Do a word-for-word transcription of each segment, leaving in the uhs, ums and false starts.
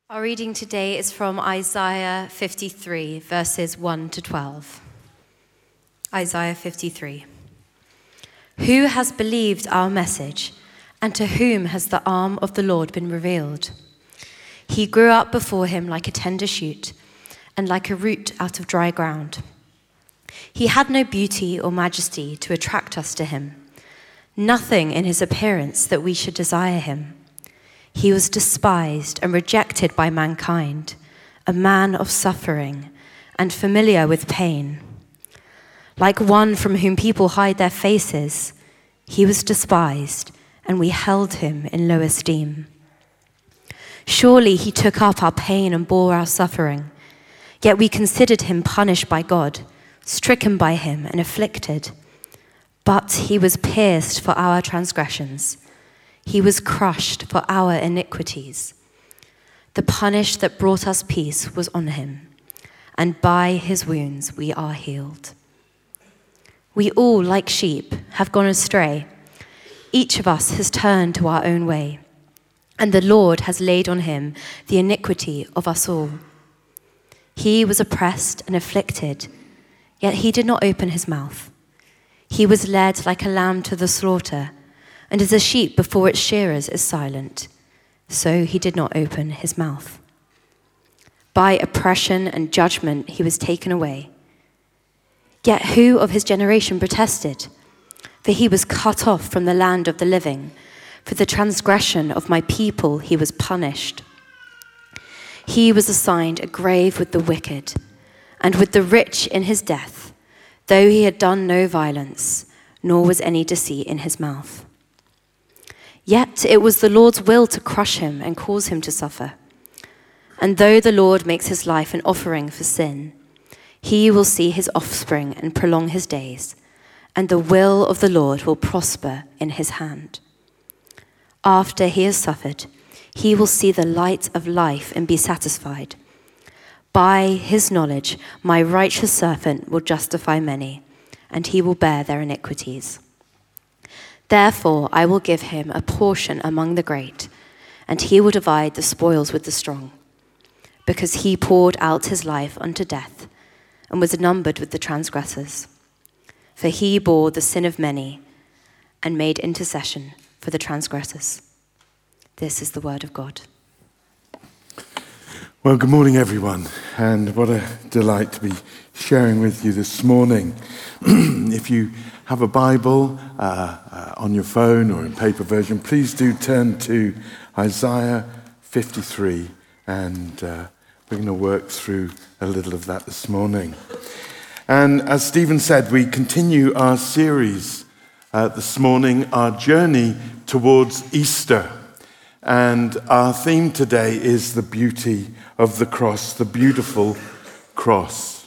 Our reading today is from Isaiah fifty-three, verses one to twelve. Isaiah fifty-three. Who has believed our message, and to whom has the arm of the Lord been revealed? He grew up before him like a tender shoot, and like a root out of dry ground. He had no beauty or majesty to attract us to him, nothing in his appearance that we should desire him. He was despised and rejected by mankind, a man of suffering and familiar with pain. Like one from whom people hide their faces, he was despised, and we held him in low esteem. Surely he took up our pain and bore our suffering, yet we considered him punished by God, stricken by him and afflicted. But he was pierced for our transgressions. He was crushed for our iniquities. The punish that brought us peace was on him, and by his wounds we are healed. We all, like sheep, have gone astray. Each of us has turned to our own way, and the Lord has laid on him the iniquity of us all. He was oppressed and afflicted, yet he did not open his mouth. He was led like a lamb to the slaughter, and as a sheep before its shearers is silent, so he did not open his mouth. By oppression and judgment he was taken away. Yet who of his generation protested? For he was cut off from the land of the living. For the transgression of my people he was punished. He was assigned a grave with the wicked, and with the rich in his death, though he had done no violence, nor was any deceit in his mouth. Yet it was the Lord's will to crush him and cause him to suffer. And though the Lord makes his life an offering for sin, he will see his offspring and prolong his days, and the will of the Lord will prosper in his hand. After he has suffered, he will see the light of life and be satisfied. By his knowledge, my righteous servant will justify many, and he will bear their iniquities. Therefore, I will give him a portion among the great, and he will divide the spoils with the strong, because he poured out his life unto death, and was numbered with the transgressors. For he bore the sin of many, and made intercession for the transgressors. This is the word of God. Well, good morning, everyone, and what a delight to be sharing with you this morning. If you have a Bible uh, uh, on your phone or in paper version, please do turn to Isaiah fifty-three, and uh, we're going to work through a little of that this morning. And as Stephen said, we continue our series uh, this morning, our journey towards Easter. And our theme today is the beauty of the cross, the beautiful cross.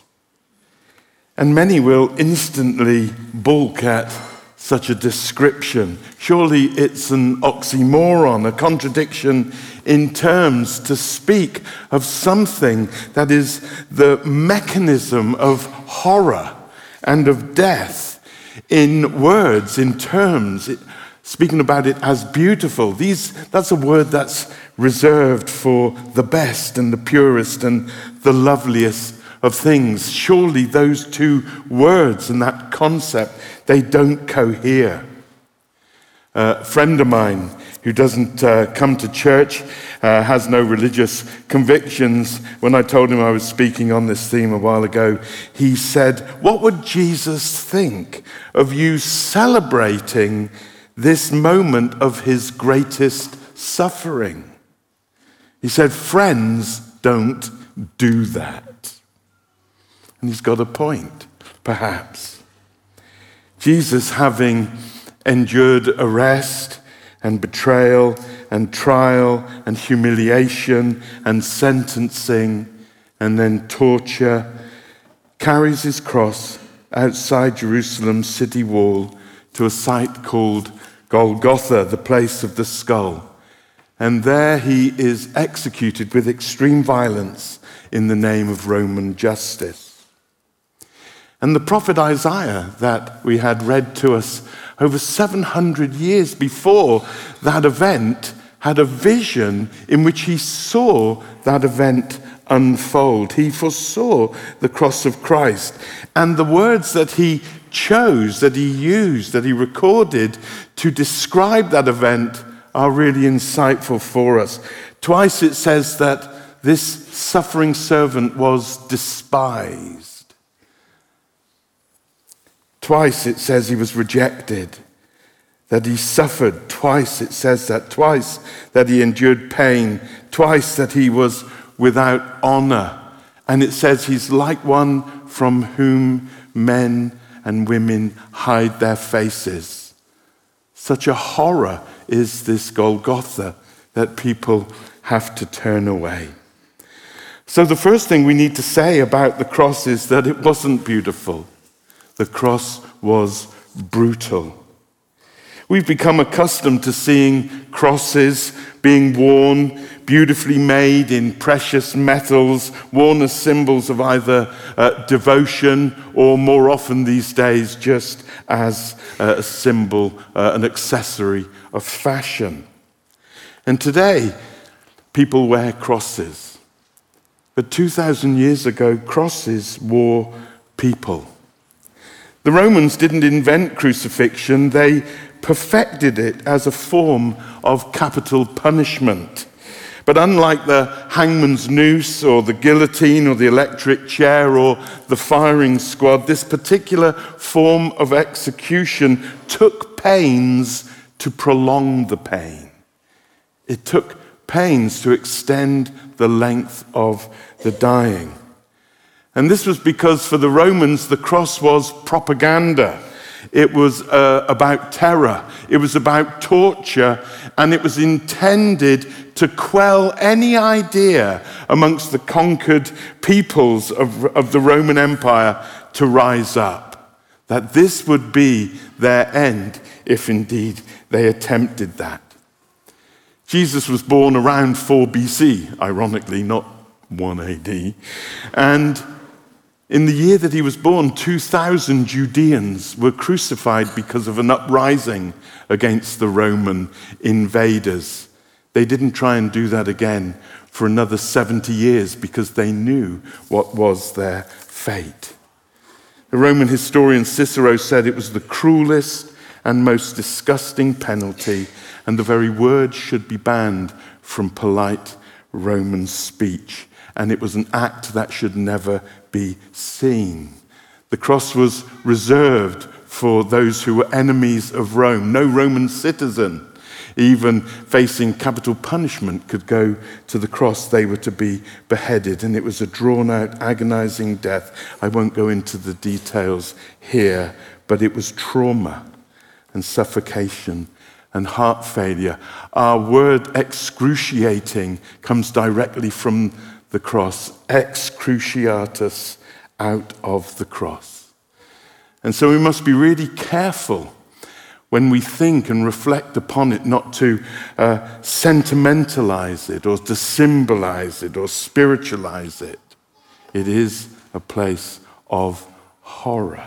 And many will instantly balk at such a description. Surely it's an oxymoron, a contradiction in terms to speak of something that is the mechanism of horror and of death in words, in terms, it, speaking about it as beautiful. These, that's a word that's reserved for the best and the purest and the loveliest of things. Surely those two words and that concept, they don't cohere. Uh, a friend of mine who doesn't uh, come to church, uh, has no religious convictions, when I told him I was speaking on this theme a while ago, he said, "What would Jesus think of you celebrating this moment of his greatest suffering?" He said, "Friends don't do that." And he's got a point, perhaps. Jesus, having endured arrest and betrayal and trial and humiliation and sentencing and then torture, carries his cross outside Jerusalem's city wall to a site called Golgotha, the place of the skull. And there he is executed with extreme violence in the name of Roman justice. And the prophet Isaiah that we had read to us over seven hundred years before that event had a vision in which he saw that event unfold. He foresaw the cross of Christ. And the words that he chose, that he used, that he recorded to describe that event are really insightful for us. Twice it says that this suffering servant was despised. Twice it says he was rejected, that he suffered. Twice it says that. Twice that he endured pain. Twice that he was without honor. And it says he's like one from whom men and women hide their faces. Such a horror is this Golgotha that people have to turn away. So the first thing we need to say about the cross is that it wasn't beautiful. The cross was brutal. We've become accustomed to seeing crosses being worn, beautifully made in precious metals, worn as symbols of either uh, devotion or more often these days just as uh, a symbol, uh, an accessory of fashion. And today, people wear crosses. But two thousand years ago, crosses wore people. The Romans didn't invent crucifixion, they perfected it as a form of capital punishment. But unlike the hangman's noose or the guillotine or the electric chair or the firing squad, this particular form of execution took pains to prolong the pain. It took pains to extend the length of the dying. And this was because for the Romans, the cross was propaganda. It was uh, about terror. It was about torture. And it was intended to quell any idea amongst the conquered peoples of, of the Roman Empire to rise up. That this would be their end, if indeed they attempted that. Jesus was born around four B C, ironically, not one A D. And in the year that he was born, two thousand Judeans were crucified because of an uprising against the Roman invaders. They didn't try and do that again for another seventy years because they knew what was their fate. The Roman historian Cicero said it was the cruelest and most disgusting penalty, and the very word should be banned from polite Roman speech. And it was an act that should never be seen. The cross was reserved for those who were enemies of Rome. No Roman citizen, even facing capital punishment, could go to the cross. They were to be beheaded, and it was a drawn-out, agonizing death. I won't go into the details here, but it was trauma and suffocation and heart failure. Our word excruciating comes directly from the cross, ex cruciatus, out of the cross. And so we must be really careful when we think and reflect upon it, not to uh, sentimentalize it or to symbolize it or spiritualize it. It is a place of horror.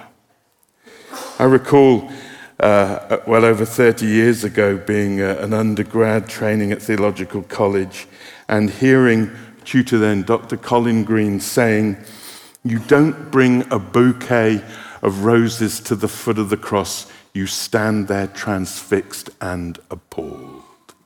I recall uh, well over thirty years ago being uh, an undergrad training at theological college and hearing tutor then, Doctor Colin Green, saying, "You don't bring a bouquet of roses to the foot of the cross, you stand there transfixed and appalled."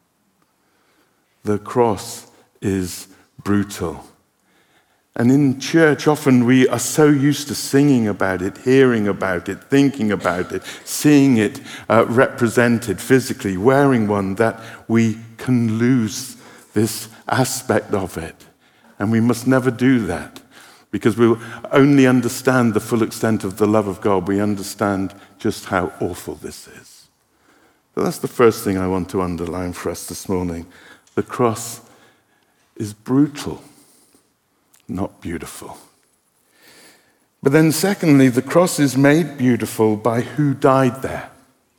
The cross is brutal. And in church, often we are so used to singing about it, hearing about it, thinking about it, seeing it uh, represented physically, wearing one, that we can lose this aspect of it. And we must never do that, because we'll only understand the full extent of the love of God. We understand just how awful this is. So that's the first thing I want to underline for us this morning. The cross is brutal, not beautiful. But then secondly, the cross is made beautiful by who died there.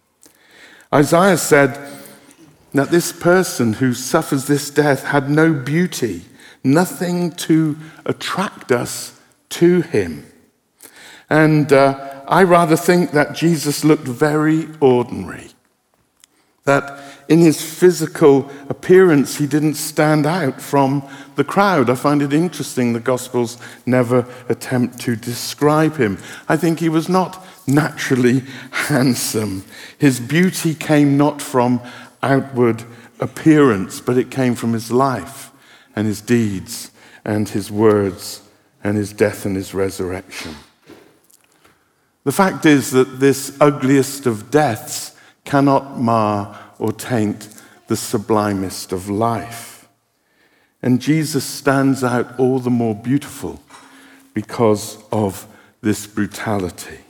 Isaiah said that this person who suffers this death had no beauty, nothing to attract us to him. And uh, I rather think that Jesus looked very ordinary. That in his physical appearance, he didn't stand out from the crowd. I find it interesting the Gospels never attempt to describe him. I think he was not naturally handsome. His beauty came not from outward appearance, but it came from his life and his deeds and his words and his death and his resurrection. The fact is that this ugliest of deaths cannot mar or taint the sublimest of life. And Jesus stands out all the more beautiful because of this brutality.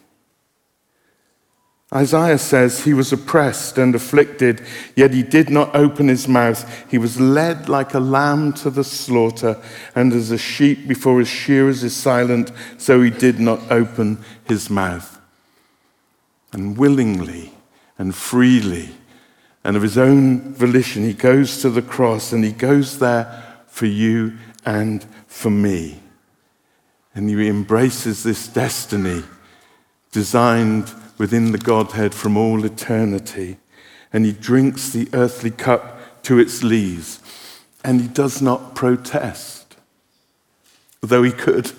Isaiah says he was oppressed and afflicted, yet he did not open his mouth. He was led like a lamb to the slaughter, and as a sheep before his shearers is silent, so he did not open his mouth. And willingly and freely and of his own volition, he goes to the cross, and he goes there for you and for me. And he embraces this destiny designed within the Godhead from all eternity. And he drinks the earthly cup to its lees. And he does not protest, though he could.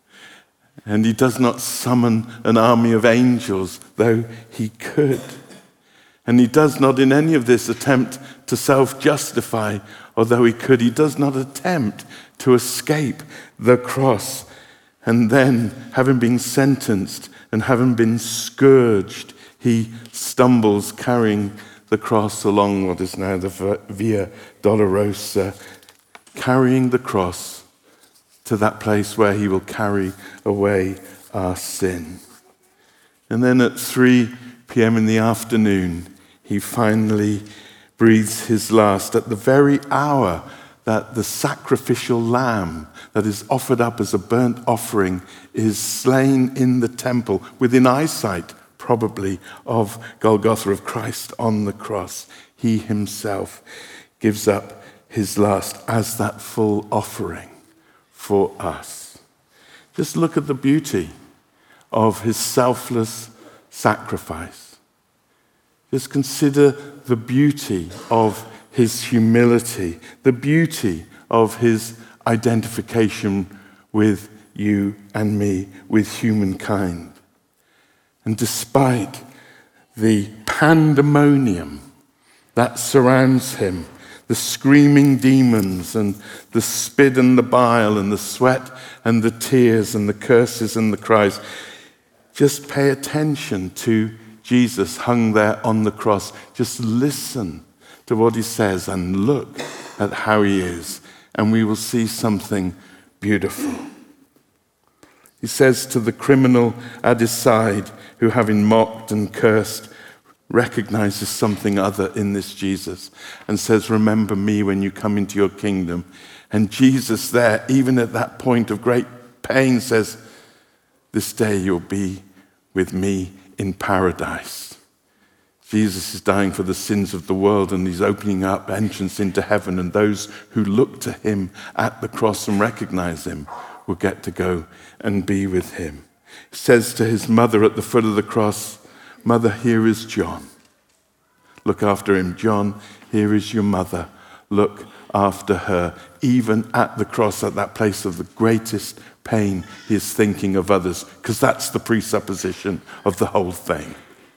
And he does not summon an army of angels, though he could. And he does not in any of this attempt to self-justify, although he could. He does not attempt to escape the cross. And then, having been sentenced and having been scourged, he stumbles carrying the cross along what is now the Via Dolorosa, carrying the cross to that place where he will carry away our sin. And then at three p.m. in the afternoon, he finally breathes his last at the very hour that the sacrificial lamb that is offered up as a burnt offering is slain in the temple, within eyesight, probably, of Golgotha, of Christ on the cross. He himself gives up his last as that full offering for us. Just look at the beauty of his selfless sacrifice. Just consider the beauty of his humility, the beauty of his identification with you and me, with humankind. And despite the pandemonium that surrounds him, the screaming demons and the spit and the bile and the sweat and the tears and the curses and the cries, just pay attention to Jesus hung there on the cross. Just listen to what he says and look at how he is, and we will see something beautiful. He says to the criminal at his side, who having mocked and cursed, recognizes something other in this Jesus and says, remember me when you come into your kingdom. And Jesus there, even at that point of great pain, says, this day you'll be with me in paradise. Jesus is dying for the sins of the world, and he's opening up entrance into heaven, and those who look to him at the cross and recognize him will get to go and be with him. He says to his mother at the foot of the cross, Mother, here is John. Look after him. John, here is your mother. Look after her. Even at the cross, at that place of the greatest pain, he is thinking of others, because that's the presupposition of the whole thing.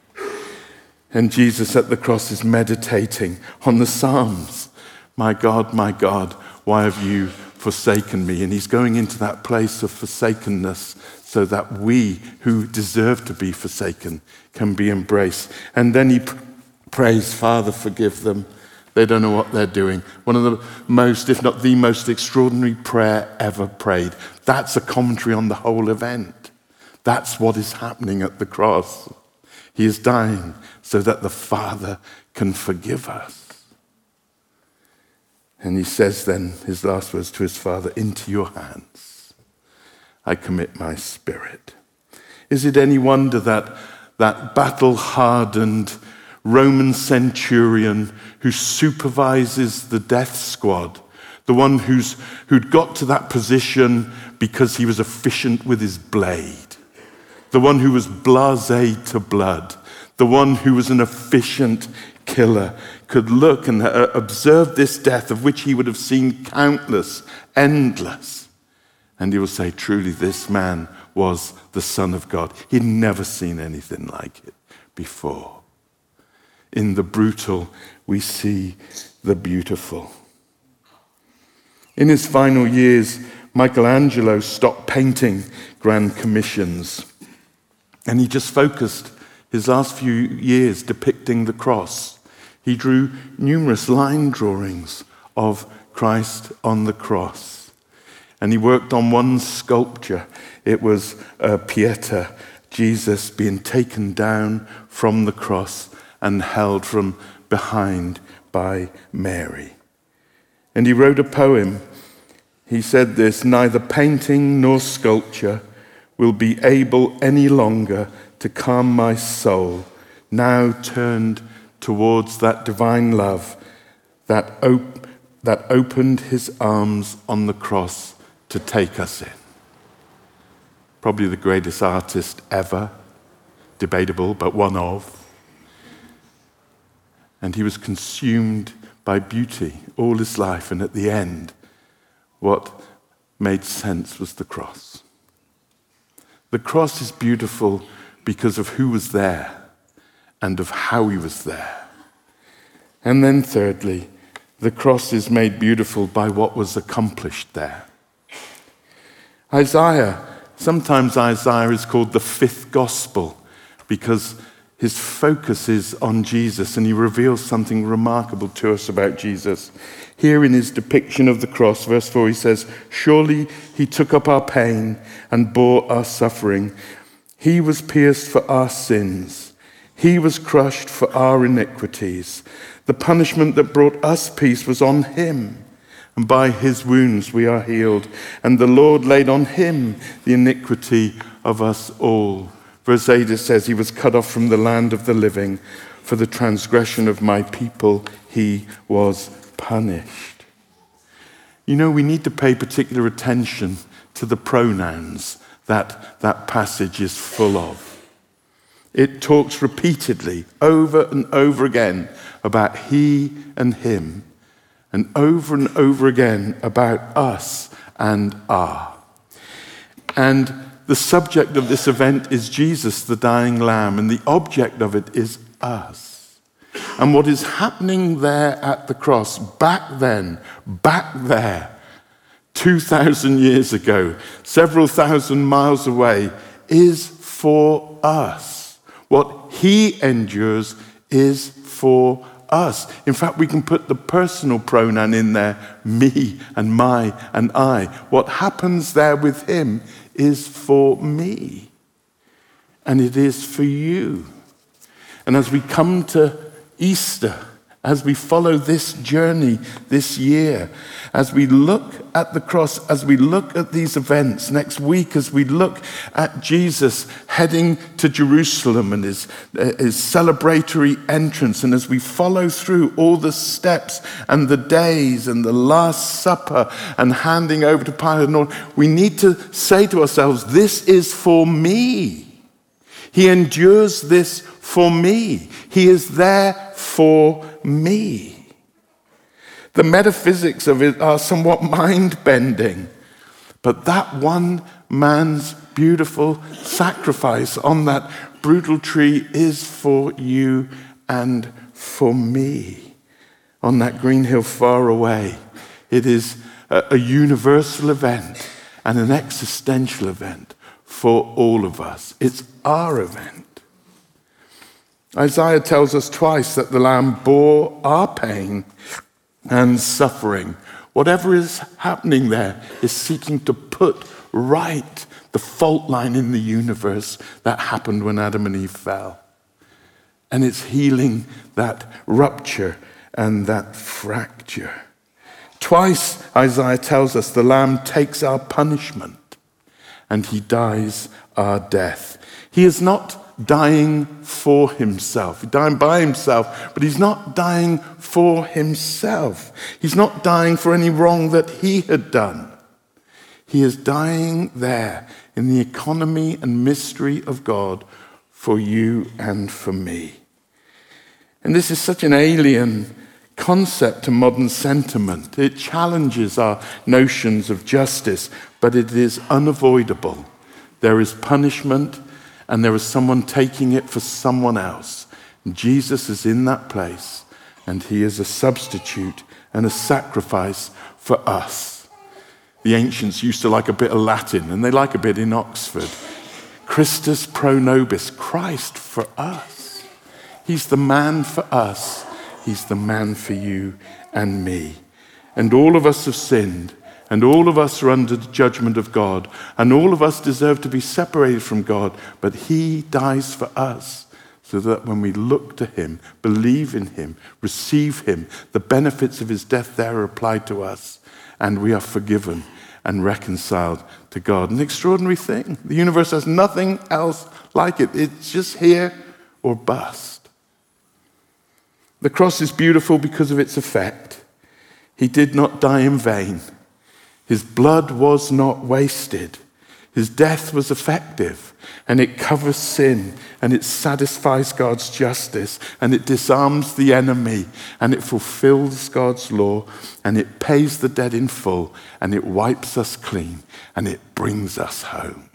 And Jesus at the cross is meditating on the Psalms. My God, my God, why have you forsaken me? And he's going into that place of forsakenness so that we who deserve to be forsaken can be embraced. And then he pr- prays, Father, forgive them. They don't know what they're doing. One of the most, if not the most extraordinary prayer ever prayed. That's a commentary on the whole event. That's what is happening at the cross. He is dying so that the Father can forgive us. And he says then, his last words to his Father, into your hands I commit my spirit. Is it any wonder that that battle-hardened Roman centurion who supervises the death squad, the one who's, who'd got to that position because he was efficient with his blade, the one who was blasé to blood, the one who was an efficient killer, could look and uh, observe this death of which he would have seen countless, endless. And he will say, truly, this man was the Son of God. He'd never seen anything like it before. In the brutal, we see the beautiful. In his final years, Michelangelo stopped painting grand commissions, and he just focused his last few years depicting the cross. He drew numerous line drawings of Christ on the cross, and he worked on one sculpture. It was a Pieta, Jesus being taken down from the cross and held from behind by Mary. And he wrote a poem. He said this, neither painting nor sculpture will be able any longer to calm my soul, now turned towards that divine love that, op- that opened his arms on the cross to take us in. Probably the greatest artist ever, debatable, but one of. And he was consumed by beauty all his life, and at the end, what made sense was the cross. The cross is beautiful because of who was there and of how he was there. And then thirdly, the cross is made beautiful by what was accomplished there. Isaiah, sometimes Isaiah is called the fifth gospel because his focus is on Jesus, and he reveals something remarkable to us about Jesus. Here in his depiction of the cross, verse four, he says, surely he took up our pain and bore our suffering. He was pierced for our sins. He was crushed for our iniquities. The punishment that brought us peace was on him, and by his wounds we are healed. And the Lord laid on him the iniquity of us all. Verse eight, it says, he was cut off from the land of the living. For the transgression of my people, he was punished. You know, we need to pay particular attention to the pronouns that that passage is full of. It talks repeatedly, over and over again, about he and him, and over and over again about us and our. And the subject of this event is Jesus, the dying lamb, and the object of it is us. And what is happening there at the cross, back then, back there, two thousand years ago, several thousand miles away, is for us. What he endures is for us. In fact, we can put the personal pronoun in there, me and my and I. What happens there with him is for me, and it is for you. And as we come to Easter, as we follow this journey this year, as we look at the cross, as we look at these events next week, as we look at Jesus heading to Jerusalem and his, uh, his celebratory entrance, and as we follow through all the steps and the days and the Last Supper and handing over to Pilate and all, we need to say to ourselves, this is for me. He endures this for me. He is there for me. The metaphysics of it are somewhat mind-bending, but that one man's beautiful sacrifice on that brutal tree is for you and for me. On that green hill far away, it is a, a universal event and an existential event for all of us. It's our event. Isaiah tells us twice that the Lamb bore our pain and suffering. Whatever is happening there is seeking to put right the fault line in the universe that happened when Adam and Eve fell. And it's healing that rupture and that fracture. Twice, Isaiah tells us the Lamb takes our punishment and he dies our death. He is not dying for himself. He's dying by himself, but he's not dying for himself. He's not dying for any wrong that he had done. He is dying there in the economy and mystery of God for you and for me. And this is such an alien concept to modern sentiment. It challenges our notions of justice, but it is unavoidable. There is punishment, and there is someone taking it for someone else. And Jesus is in that place, and he is a substitute and a sacrifice for us. The ancients used to like a bit of Latin, and they like a bit in Oxford. Christus pro nobis, Christ for us. He's the man for us. He's the man for you and me. And all of us have sinned, and all of us are under the judgment of God, and all of us deserve to be separated from God, but he dies for us so that when we look to him, believe in him, receive him, the benefits of his death there are applied to us, and we are forgiven and reconciled to God. An extraordinary thing. The universe has nothing else like it. It's just here or bust. The cross is beautiful because of its effect. He did not die in vain. His blood was not wasted. His death was effective, and it covers sin, and it satisfies God's justice, and it disarms the enemy, and it fulfills God's law, and it pays the debt in full, and it wipes us clean, and it brings us home.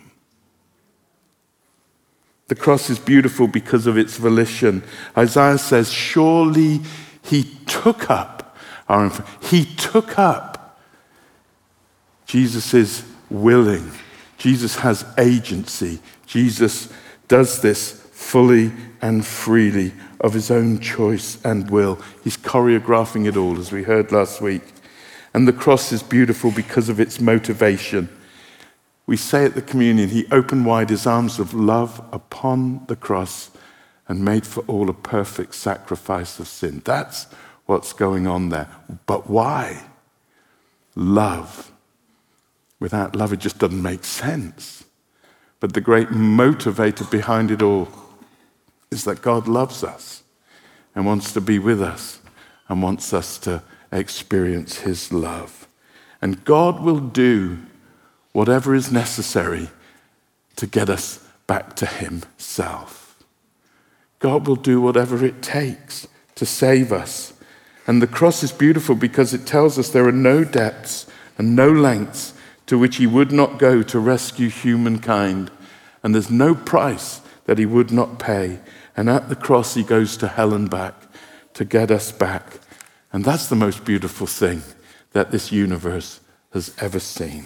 The cross is beautiful because of its volition. Isaiah says, surely he took up our infirmity. He took up. Jesus is willing. Jesus has agency. Jesus does this fully and freely of his own choice and will. He's choreographing it all, as we heard last week. And the cross is beautiful because of its motivation. We say at the communion, he opened wide his arms of love upon the cross and made for all a perfect sacrifice of sin. That's what's going on there. But why? Love. Without love, it just doesn't make sense. But the great motivator behind it all is that God loves us and wants to be with us and wants us to experience his love. And God will do whatever is necessary to get us back to himself. God will do whatever it takes to save us. And the cross is beautiful because it tells us there are no depths and no lengths to which he would not go to rescue humankind. And there's no price that he would not pay. And at the cross, he goes to hell and back to get us back. And that's the most beautiful thing that this universe has ever seen.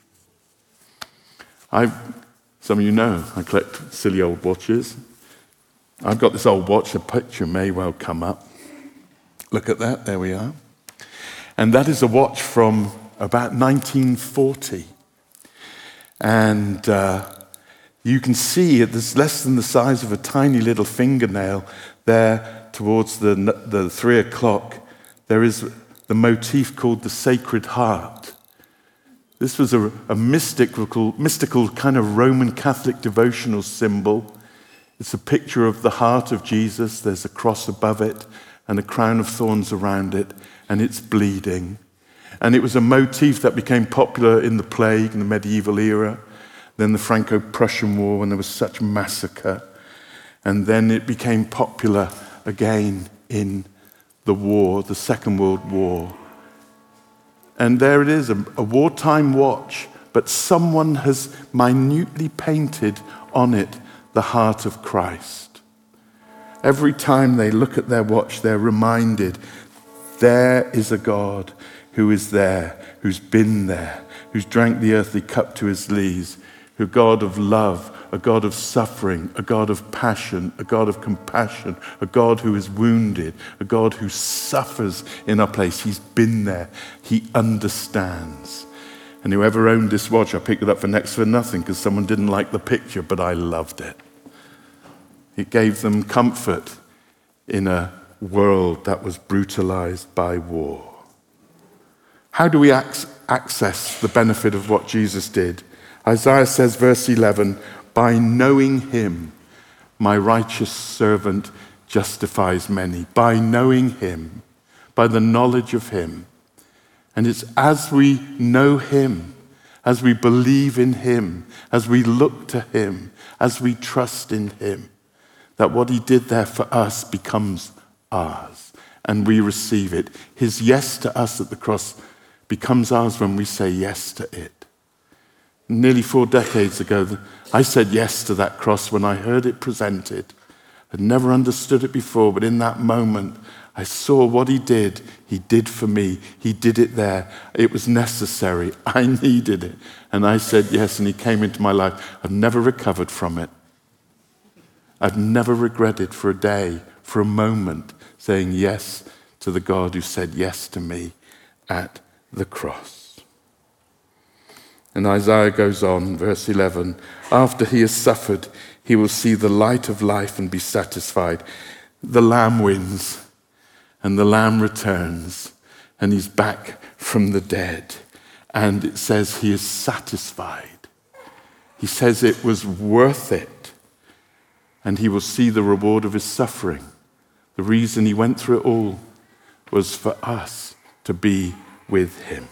I, some of you know, I collect silly old watches. I've got this old watch, a picture may well come up. Look at that, there we are. And that is a watch from about nineteen forty. And uh, you can see it's less than the size of a tiny little fingernail there towards the, the three o'clock. There is the motif called the Sacred Heart. This was a, a mystical, mystical kind of Roman Catholic devotional symbol. It's a picture of the heart of Jesus. There's a cross above it and a crown of thorns around it, and it's bleeding. And it was a motif that became popular in the plague in the medieval era, then the Franco-Prussian War when there was such massacre, and then it became popular again in the war, the Second World War. And there it is, a, a wartime watch, but someone has minutely painted on it the heart of Christ. Every time they look at their watch, they're reminded there is a God who is there, who's been there, who's drank the earthly cup to his lees, a God of love, a God of suffering, a God of passion, a God of compassion, a God who is wounded, a God who suffers in our place. He's been there. He understands. And whoever owned this watch, I picked it up for next to nothing because someone didn't like the picture, but I loved it. It gave them comfort in a world that was brutalized by war. How do we ac- access the benefit of what Jesus did? Isaiah says, verse eleven, by knowing him, my righteous servant justifies many. By knowing him, by the knowledge of him. And it's as we know him, as we believe in him, as we look to him, as we trust in him, that what he did there for us becomes ours, and we receive it. His yes to us at the cross becomes ours when we say yes to it. Nearly four decades ago, I said yes to that cross when I heard it presented. I'd never understood it before, but in that moment, I saw what he did. He did for me. He did it there. It was necessary. I needed it. And I said yes, and he came into my life. I've never recovered from it. I've never regretted for a day, for a moment, saying yes to the God who said yes to me at the cross. And Isaiah goes on, verse eleven, after he has suffered, he will see the light of life and be satisfied. The Lamb wins, and the Lamb returns, and he's back from the dead. And it says he is satisfied. He says it was worth it, and he will see the reward of his suffering. The reason he went through it all was for us to be with him.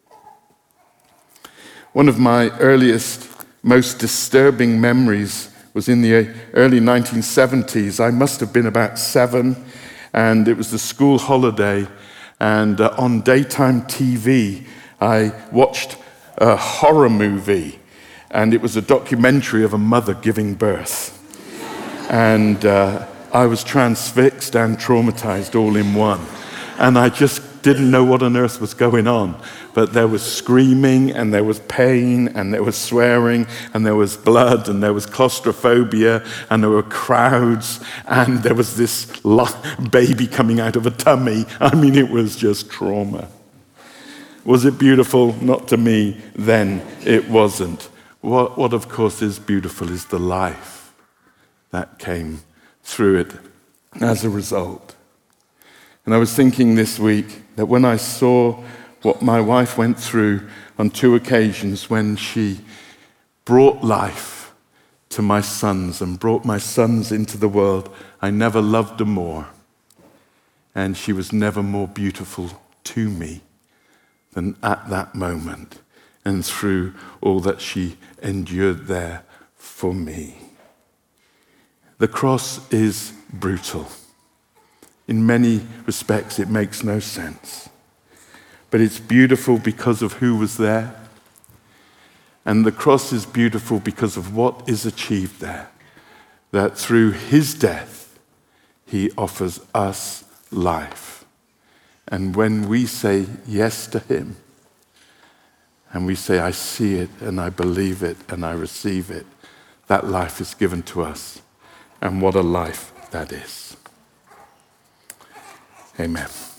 One of my earliest, most disturbing memories was in the early nineteen seventies. I must have been about seven, and it was the school holiday, and uh, on daytime T V, I watched a horror movie, and it was a documentary of a mother giving birth. And uh, I was transfixed and traumatized all in one. And I just didn't know what on earth was going on. But there was screaming, and there was pain, and there was swearing, and there was blood, and there was claustrophobia, and there were crowds, and there was this lo- baby coming out of a tummy. I mean, it was just trauma. Was it beautiful? Not to me. Then it wasn't. What, what of course is beautiful is the life that came through it as a result. And I was thinking this week that when I saw what my wife went through on two occasions when she brought life to my sons and brought my sons into the world, I never loved her more. And she was never more beautiful to me than at that moment and through all that she endured there for me. The cross is brutal. In many respects, it makes no sense. But it's beautiful because of who was there. And the cross is beautiful because of what is achieved there. That through his death, he offers us life. And when we say yes to him, and we say, I see it, and I believe it, and I receive it, that life is given to us. And what a life that is. Amen.